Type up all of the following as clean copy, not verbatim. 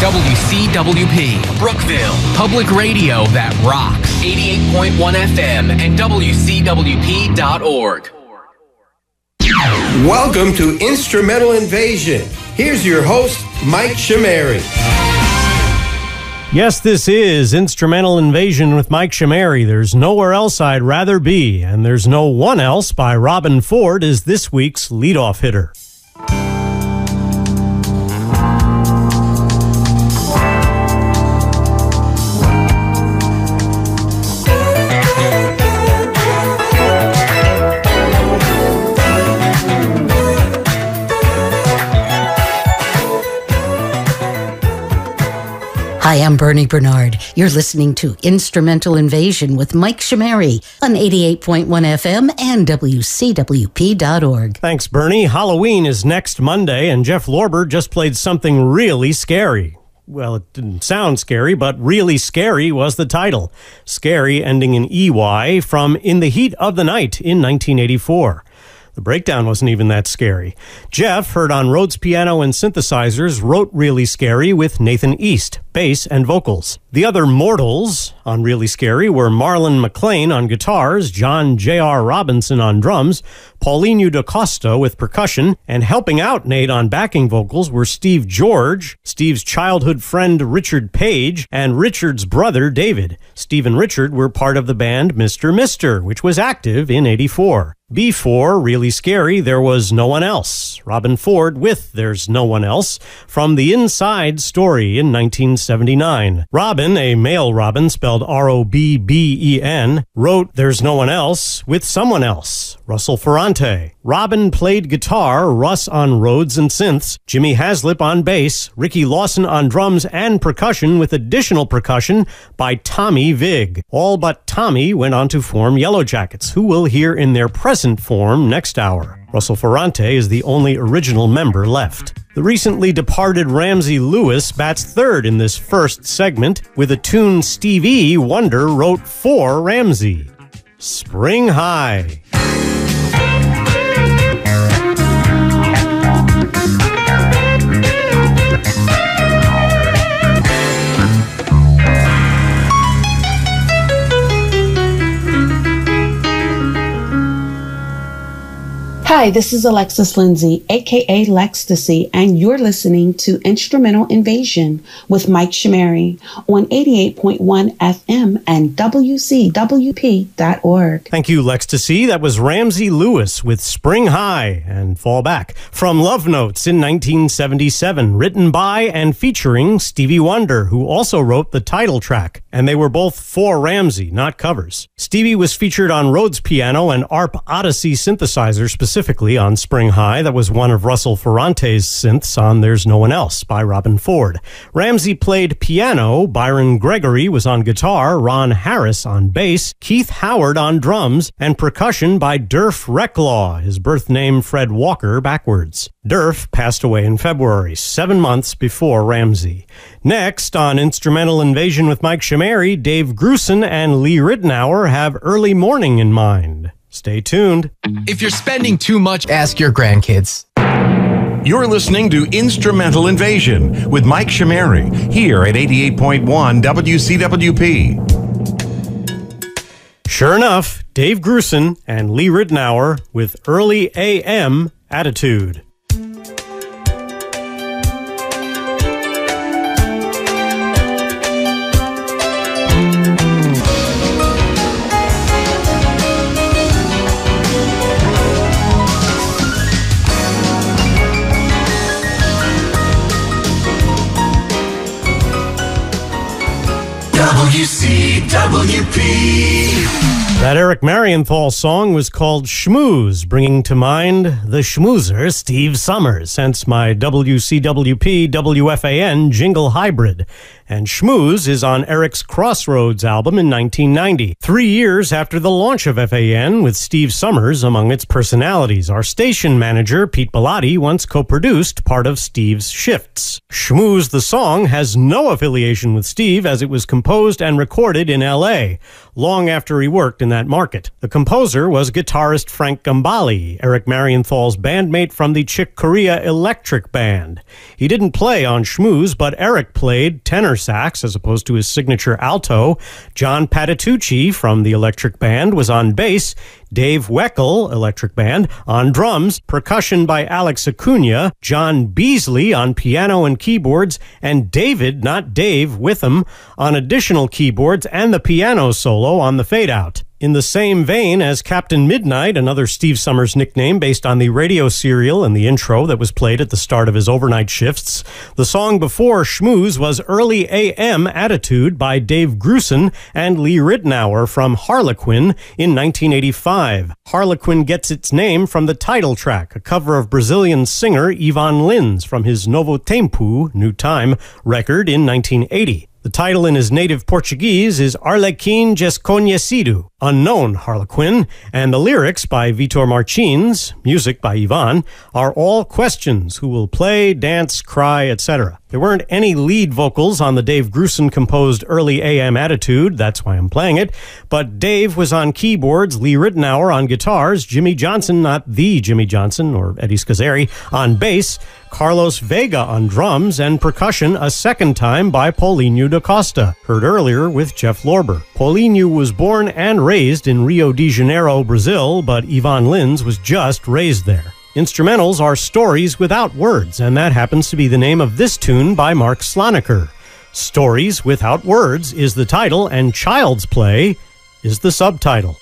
WCWP, Brookville, public radio that rocks. 88.1 FM and WCWP.org. Welcome to Instrumental Invasion. Here's your host, Mike Chameri. Yes, this is Instrumental Invasion with Mike Chameri. There's Nowhere Else I'd Rather Be, and There's No One Else by Robben Ford is this week's leadoff hitter. Hi, I'm Bernie Bernard. You're listening to Instrumental Invasion with Mike Chameri on 88.1 FM and WCWP.org. Thanks, Bernie. Halloween is next Monday, and Jeff Lorber just played something really scary. Well, it didn't sound scary, but Really Scary was the title. Scary, ending in EY, from In the Heat of the Night in 1984. The breakdown wasn't even that scary. Jeff, heard on Rhodes piano and synthesizers, wrote Really Scary with Nathan East, bass and vocals. The other mortals on Really Scary were Marlon McClain on guitars, John J.R. Robinson on drums, Paulinho da Costa with percussion, and helping out Nate on backing vocals were Steve George, Steve's childhood friend Richard Page, and Richard's brother David. Steve and Richard were part of the band Mr. Mister, which was active in '84. Before Really Scary, there was No One Else. Robben Ford with There's No One Else from The Inside Story in 1979. Robben, a male Robin spelled R-O-B-B-E-N, wrote There's No One Else with someone else, Russell Ferrante. Robben played guitar, Russ on Rhodes and synths, Jimmy Haslip on bass, Ricky Lawson on drums and percussion with additional percussion by Tommy Vig. All but Tommy went on to form Yellow Jackets, who we'll hear in their present form next hour. Russell Ferrante is the only original member left. The recently departed Ramsey Lewis bats third in this first segment with a tune Stevie Wonder wrote for Ramsey. Spring High. Hi, this is Alexis Lindsay, aka Lextasy, and you're listening to Instrumental Invasion with Mike Chameri on 88.1 FM and WCWP.org. Thank you, Lextasy. That was Ramsey Lewis with Spring High and Fall Back from Love Notes in 1977, written by and featuring Stevie Wonder, who also wrote the title track. And they were both for Ramsey, not covers. Stevie was featured on Rhodes piano and ARP Odyssey synthesizer, specifically on Spring High. That was one of Russell Ferrante's synths on There's No One Else by Robben Ford. Ramsey played piano, Byron Gregory was on guitar, Ron Harris on bass, Keith Howard on drums, and percussion by Durf Recklaw, his birth name Fred Walker backwards. Durf passed away in February, 7 months before Ramsey. Next, on Instrumental Invasion with Mike Chameri, Dave Grusin and Lee Ritenour have Early Morning in mind. Stay tuned. If you're spending too much, ask your grandkids. You're listening to Instrumental Invasion with Mike Chameri here at 88.1 WCWP. Sure enough, Dave Grusin and Lee Ritenour with Early AM Attitude. WCWP. That Eric Marienthal song was called Schmooze, bringing to mind the schmoozer Steve Summers, hence my WCWP WFAN jingle hybrid. And Schmooze is on Eric's Crossroads album in 1990, 3 years after the launch of FAN, with Steve Summers among its personalities. Our station manager, Pete Bellotti, once co-produced part of Steve's shifts. Schmooze, the song, has no affiliation with Steve, as it was composed and recorded in L.A. long after he worked in that market. The composer was guitarist Frank Gambale, Eric Marienthal's bandmate from the Chick Corea Electric Band. He didn't play on Schmooze, but Eric played tenor sax as opposed to his signature alto. John Patitucci from the Electric Band was on bass. Dave Weckl, Electric Band, on drums, percussion by Alex Acuna, John Beasley on piano and keyboards, and David, not Dave, Witham on additional keyboards and the piano solo on the fade-out. In the same vein as Captain Midnight, another Steve Summers nickname based on the radio serial and the intro that was played at the start of his overnight shifts, the song before Schmooze was Early AM Attitude by Dave Grusin and Lee Ritenour from Harlequin in 1985. Harlequin gets its name from the title track, a cover of Brazilian singer Ivan Lins from his Novo Tempo, New Time, record in 1980. The title in his native Portuguese is Arlequim Desconhecido, Unknown Harlequin, and the lyrics by Vitor Martins, music by Ivan, are all questions: who will play, dance, cry, etc. There weren't any lead vocals on the Dave Grusin-composed Early AM Attitude, that's why I'm playing it, but Dave was on keyboards, Lee Ritenour on guitars, Jimmy Johnson, not the Jimmy Johnson, or Eddie Scazzeri, on bass, Carlos Vega on drums, and percussion a second time by Paulinho da Costa, heard earlier with Jeff Lorber. Paulinho was born and raised in Rio de Janeiro, Brazil, but Ivan Lins was just raised there. Instrumentals are stories without words, and that happens to be the name of this tune by Mark Sloniker. Stories Without Words is the title, and Child's Play is the subtitle.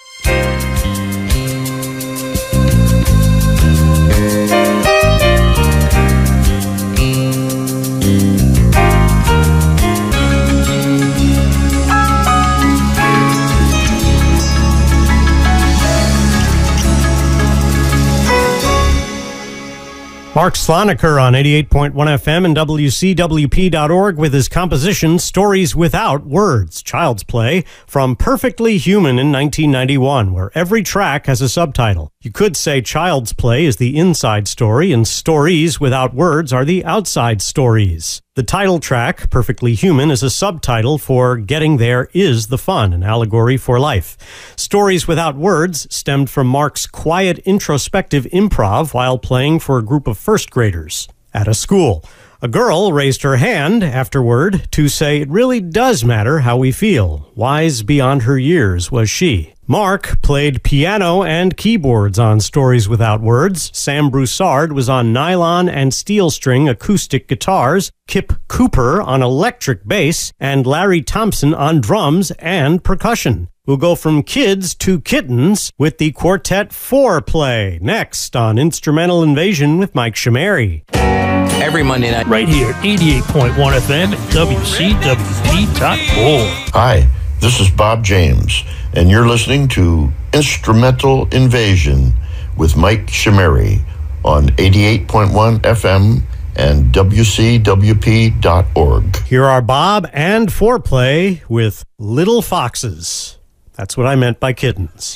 Mark Sloniker on 88.1 FM and WCWP.org with his composition Stories Without Words, Child's Play, from Perfectly Human in 1991, where every track has a subtitle. You could say Child's Play is the inside story and Stories Without Words are the outside stories. The title track, Perfectly Human, is a subtitle for Getting There Is the Fun, an allegory for life. Stories Without Words stemmed from Mark's quiet, introspective improv while playing for a group of first graders at a school. A girl raised her hand afterward to say it really does matter how we feel. Wise beyond her years was she. Mark played piano and keyboards on Stories Without Words. Sam Broussard was on nylon and steel string acoustic guitars, Kip Cooper on electric bass, and Larry Thompson on drums and percussion. We'll go from kids to kittens with the Quartet 4-play next on Instrumental Invasion with Mike Shamari. Every Monday night. Right here at 88.1 FM at WCWP.org. Hi, this is Bob James, and you're listening to Instrumental Invasion with Mike Shamari on 88.1 FM and WCWP.org. Here are Bob and 4-play with Little Foxes. That's what I meant by kittens.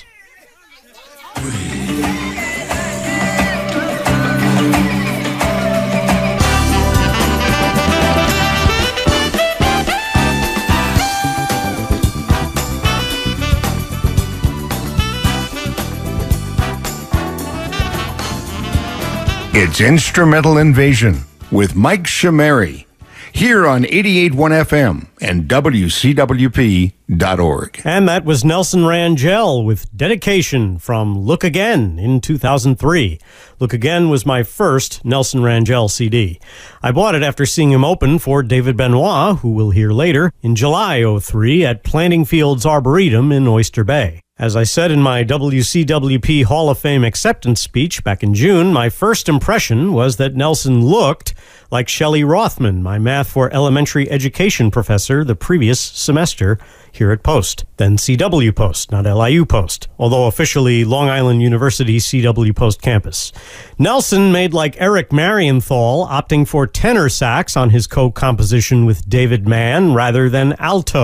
It's Instrumental Invasion with Mike Shamari here on 88.1 FM and WCWP.org. And that was Nelson Rangel with Dedication from Look Again in 2003. Look Again was my first Nelson Rangel CD. I bought it after seeing him open for David Benoit, who we'll hear later, in July '03 at Planting Fields Arboretum in Oyster Bay. As I said in my WCWP Hall of Fame acceptance speech back in June, my first impression was that Nelson looked like Shelley Rothman, my math for elementary education professor the previous semester here at Post. Then CW Post, not LIU Post, although officially Long Island University CW Post campus. Nelson made like Eric Marienthal, opting for tenor sax on his co-composition with David Mann rather than alto.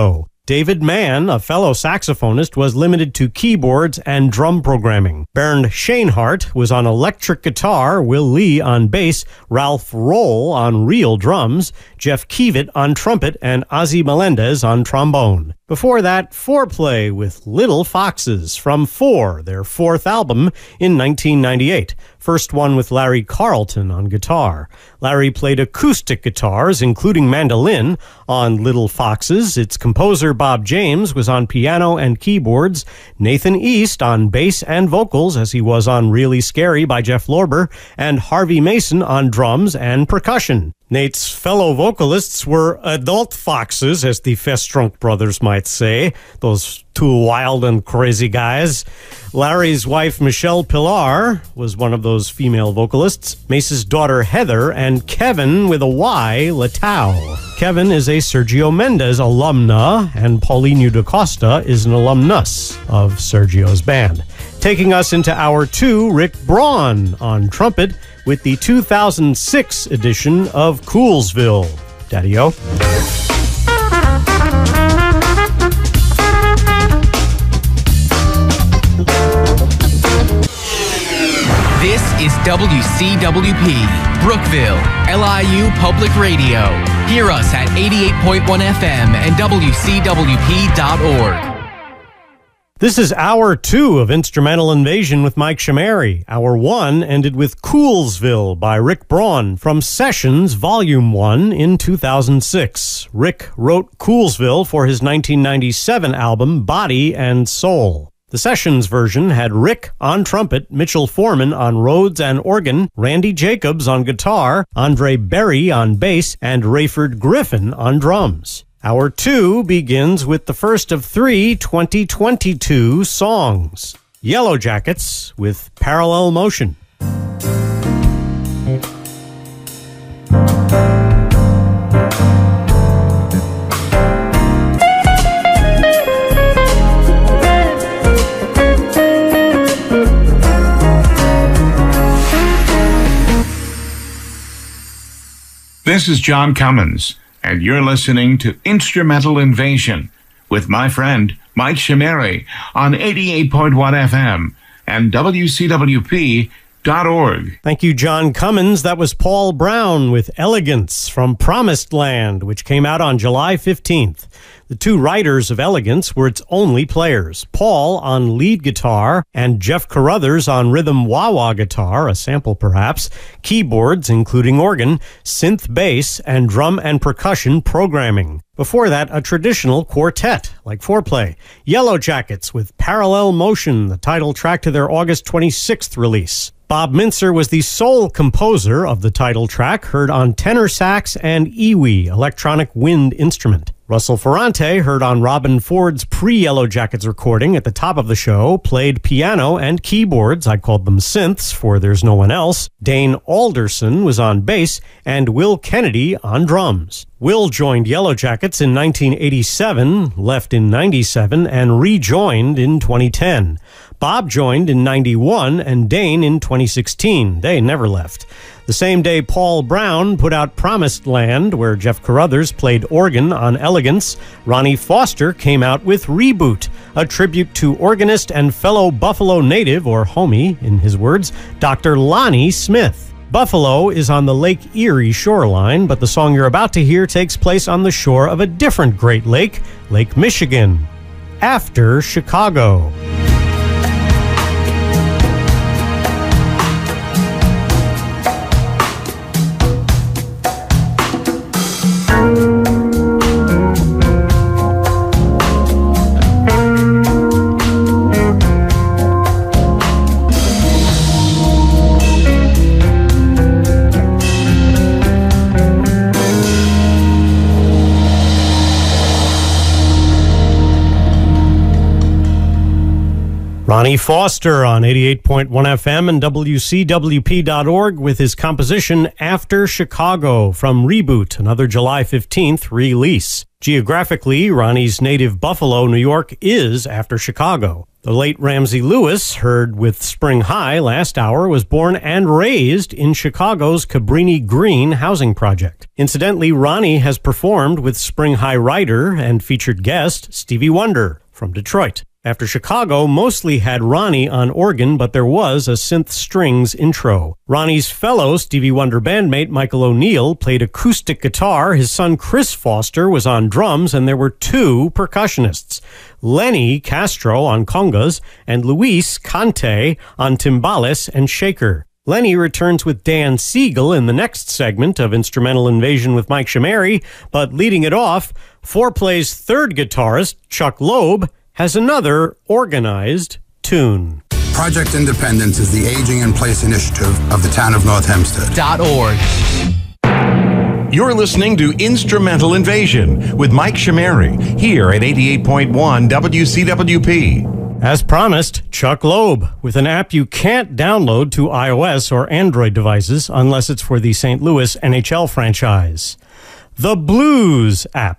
David Mann, a fellow saxophonist, was limited to keyboards and drum programming. Bernd Schoenhardt was on electric guitar, Will Lee on bass, Ralph Roll on real drums, Jeff Keevitt on trumpet, and Ozzy Melendez on trombone. Before that, Foreplay with Little Foxes from Four, their fourth album in 1998. First one with Larry Carlton on guitar. Larry played acoustic guitars, including mandolin, on Little Foxes. Its composer, Bob James, was on piano and keyboards. Nathan East on bass and vocals, as he was on Really Scary by Jeff Lorber, and Harvey Mason on drums and percussion. Nate's fellow vocalists were adult foxes, as the Festrunk brothers might say, those two wild and crazy guys. Larry's wife, Michelle Pilar, was one of those female vocalists, Mace's daughter, Heather, and Kevin, with a Y, Latau. Kevin is a Sergio Mendes alumna, and Paulinho da Costa is an alumnus of Sergio's band. Taking us into Hour 2, Rick Braun on trumpet, with the 2006 edition of Coolsville. Daddy-O. This is WCWP, Brookville, LIU Public Radio. Hear us at 88.1 FM and WCWP.org. This is Hour 2 of Instrumental Invasion with Mike Shamari. Hour 1 ended with Coolsville by Rick Braun from Sessions Volume 1 in 2006. Rick wrote Coolsville for his 1997 album Body and Soul. The Sessions version had Rick on trumpet, Mitchell Foreman on Rhodes and organ, Randy Jacobs on guitar, Andre Berry on bass, and Rayford Griffin on drums. Hour 2 begins with the first of 3 2022 songs. Yellow Jackets with Parallel Motion. This is John Cummins, and you're listening to Instrumental Invasion with my friend Mike Shamari on 88.1 FM and WCWP.org. Thank you, John Cummins. That was Paul Brown with Elegance from Promised Land, which came out on July 15th. The two writers of Elegance were its only players, Paul on lead guitar and Jeff Carruthers on rhythm wah-wah guitar, a sample perhaps, keyboards including organ, synth bass, and drum and percussion programming. Before that, a traditional quartet, like Foreplay. Yellow Jackets with Parallel Motion, the title track to their August 26th release. Bob Mintzer was the sole composer of the title track, heard on tenor sax and EWI, electronic wind instrument. Russell Ferrante, heard on Robin Ford's pre-Yellow Jackets recording at the top of the show, played piano and keyboards. I called them synths, for there's no one else. Dane Alderson was on bass, and Will Kennedy on drums. Will joined Yellow Jackets in 1987, left in 97, and rejoined in 2010. Bob joined in 91 and Dane in 2016. They never left. The same day, Paul Brown put out Promised Land, where Jeff Carruthers played organ on Elegance. Ronnie Foster came out with Reboot, a tribute to organist and fellow Buffalo native, or homie, in his words, Dr. Lonnie Smith. Buffalo is on the Lake Erie shoreline, but the song you're about to hear takes place on the shore of a different Great Lake, Lake Michigan. After Chicago. Ronnie Foster on 88.1 FM and WCWP.org with his composition After Chicago from Reboot, another July 15th release. Geographically, Ronnie's native Buffalo, New York is after Chicago. The late Ramsey Lewis, heard with Spring High last hour, was born and raised in Chicago's Cabrini Green housing project. Incidentally, Ronnie has performed with Spring High writer and featured guest Stevie Wonder from Detroit. After Chicago mostly had Ronnie on organ, but there was a synth strings intro. Ronnie's fellow Stevie Wonder bandmate Michael O'Neill played acoustic guitar, his son Chris Foster was on drums, and there were two percussionists, Lenny Castro on congas and Luis Conte on timbales and shaker. Lenny returns with Dan Siegel in the next segment of Instrumental Invasion with Mike Chameri, but leading it off, Foreplay's third guitarist, Chuck Loeb, has another organized tune. Project Independence is the Aging in Place initiative of the town of North Hempstead. .org. You're listening to Instrumental Invasion with Mike Chameri here at 88.1 WCWP. As promised, Chuck Loeb with an app you can't download to iOS or Android devices unless it's for the St. Louis NHL franchise. The Blues app.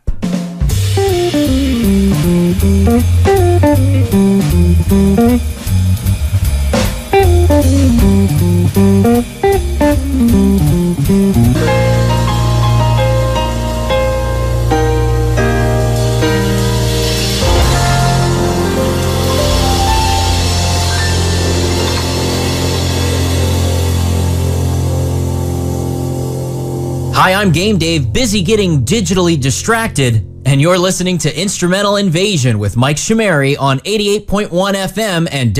Hi, I'm Game Dave, busy getting digitally distracted, and you're listening to Instrumental Invasion with Mike Chameri on 88.1 FM and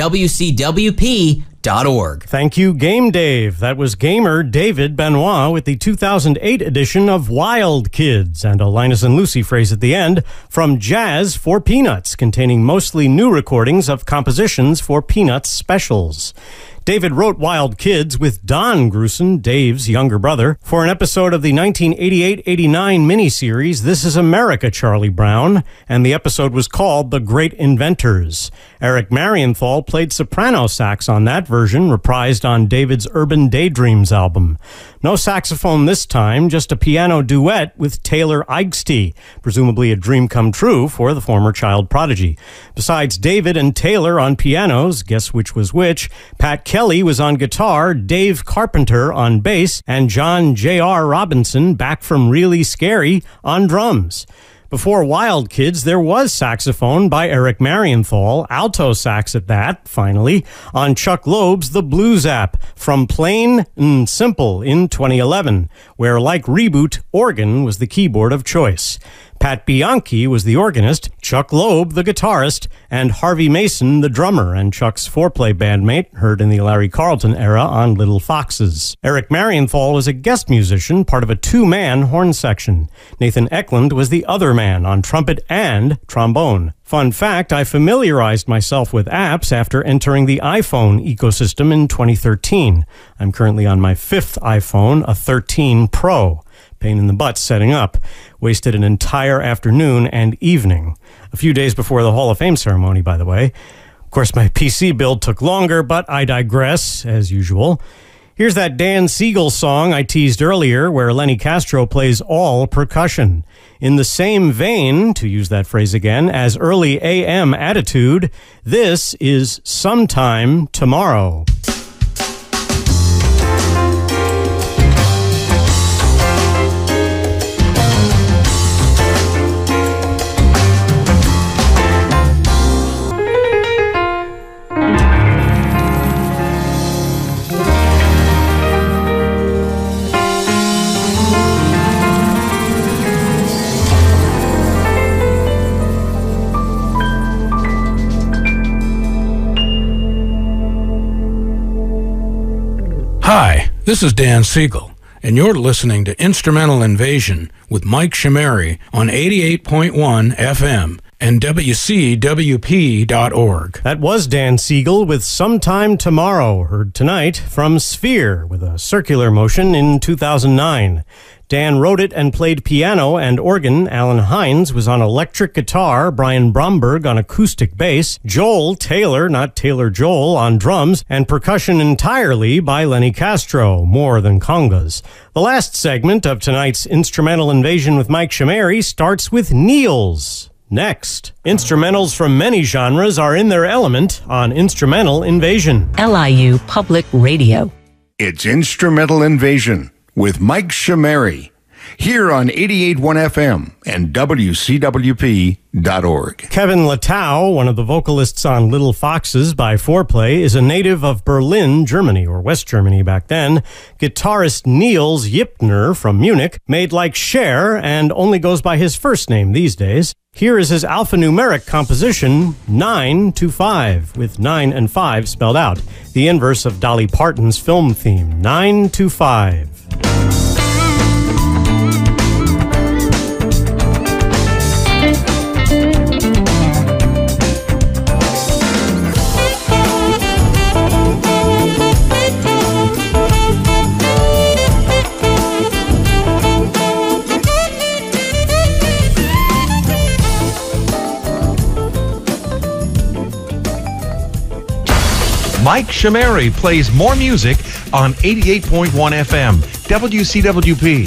WCWP.org. Thank you, Game Dave. That was gamer David Benoit with the 2008 edition of Wild Kids, and a Linus and Lucy phrase at the end from Jazz for Peanuts, containing mostly new recordings of compositions for Peanuts specials. David wrote Wild Kids with Don Grusin, Dave's younger brother, for an episode of the 1988-89 miniseries This Is America, Charlie Brown, and the episode was called The Great Inventors. Eric Marienthal played soprano sax on that version, reprised on David's Urban Daydreams album. No saxophone this time, just a piano duet with Taylor Eigsty, presumably a dream come true for the former child prodigy. Besides David and Taylor on pianos, guess which was which, Pat Kelly was on guitar, Dave Carpenter on bass, and John J.R. Robinson, back from Really Scary, on drums. Before Wild Kids, there was saxophone by Eric Marienthal, alto sax at that, finally, on Chuck Loeb's The Blues app, from Plain and Simple in 2011, where, like Reboot, organ was the keyboard of choice. Pat Bianchi was the organist, Chuck Loeb the guitarist, and Harvey Mason the drummer and Chuck's Foreplay bandmate, heard in the Larry Carlton era on Little Foxes. Eric Marienthal was a guest musician, part of a two-man horn section. Nathan Eklund was the other man on trumpet and trombone. Fun fact, I familiarized myself with apps after entering the iPhone ecosystem in 2013. I'm currently on my fifth iPhone, a 13 Pro. Pain in the butt setting up. Wasted an entire afternoon and evening. A few days before the Hall of Fame ceremony, by the way. Of course, my PC build took longer, but I digress, as usual. Here's that Dan Siegel song I teased earlier, where Lenny Castro plays all percussion. In the same vein, to use that phrase again, as early AM Attitude, this is Sometime Tomorrow. Hi, this is Dan Siegel, and you're listening to Instrumental Invasion with Mike Chameri on 88.1 FM and WCWP.org. That was Dan Siegel with Sometime Tomorrow, heard tonight from Sphere with a circular motion in 2009. Dan wrote it and played piano and organ. Alan Hines was on electric guitar. Brian Bromberg on acoustic bass. Joel Taylor, not Taylor Joel, on drums. And percussion entirely by Lenny Castro, more than congas. The last segment of tonight's Instrumental Invasion with Mike Chameri starts with Niels. Next, instrumentals from many genres are in their element on Instrumental Invasion. LIU Public Radio. It's Instrumental Invasion with Mike Chameri, here on 88.1 FM and WCWP.org. Kevin Latau, one of the vocalists on Little Foxes by Foreplay, is a native of Berlin, Germany, or West Germany back then. Guitarist Niels Yipner from Munich made like Cher and only goes by his first name these days. Here is his alphanumeric composition, 925, with 9 and 5 spelled out. The inverse of Dolly Parton's film theme, 925. Mike Chameri plays more music on 88.1 FM, WCWP.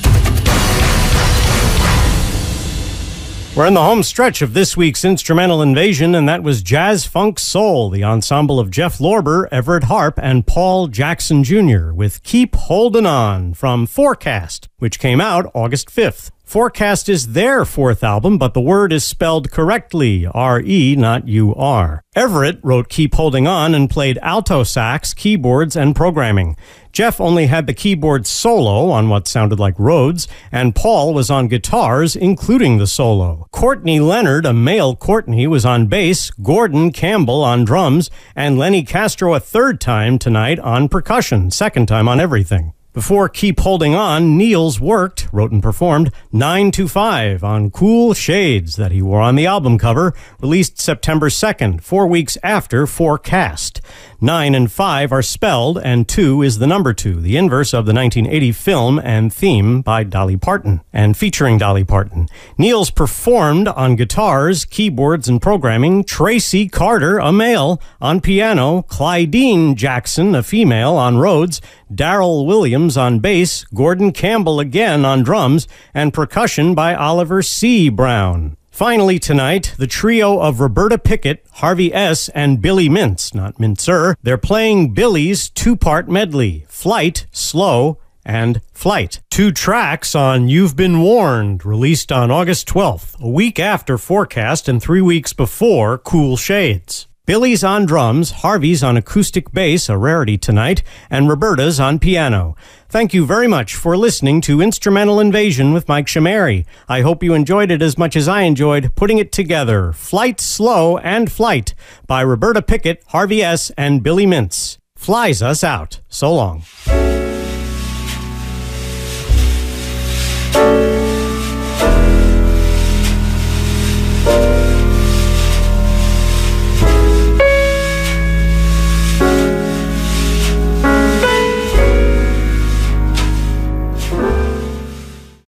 We're in the home stretch of this week's Instrumental Invasion, and that was Jazz Funk Soul, the ensemble of Jeff Lorber, Everett Harp, and Paul Jackson Jr. with Keep Holdin' On from Forecast, which came out August 5th. Forecast is their fourth album, but the word is spelled correctly, R-E, not U-R. Everett wrote Keep Holding On and played alto sax, keyboards, and programming. Jeff only had the keyboard solo on what sounded like Rhodes, and Paul was on guitars, including the solo. Courtney Leonard, a male Courtney, was on bass, Gordon Campbell on drums, and Lenny Castro a third time tonight on percussion, second time on everything. Before Keep Holding On, Niels wrote and performed 925 on Cool Shades that he wore on the album cover, released September 2nd, 4 weeks after Forecast. 9 and 5 are spelled, and 2 is the number 2, the inverse of the 1980 film and theme by Dolly Parton, and featuring Dolly Parton. Niels performed on guitars, keyboards, and programming, Tracy Carter, a male, on piano, Clydeen Jackson, a female, on Rhodes, Darrell Williams on bass, Gordon Campbell again on drums, and percussion by Oliver C. Brown. Finally tonight, the trio of Roberta Pickett, Harvey S., and Billy Mintz, not Mintzer. They're playing Billy's two-part medley, Flight, Slow, and Flight. 2 tracks on You've Been Warned, released on August 12th, a week after Forecast and 3 weeks before Cool Shades. Billy's on drums, Harvey's on acoustic bass, a rarity tonight, and Roberta's on piano. Thank you very much for listening to Instrumental Invasion with Mike Chameri. I hope you enjoyed it as much as I enjoyed putting it together. Flight, Slow, and Flight by Roberta Pickett, Harvey S., and Billy Mintz. Flies us out. So long.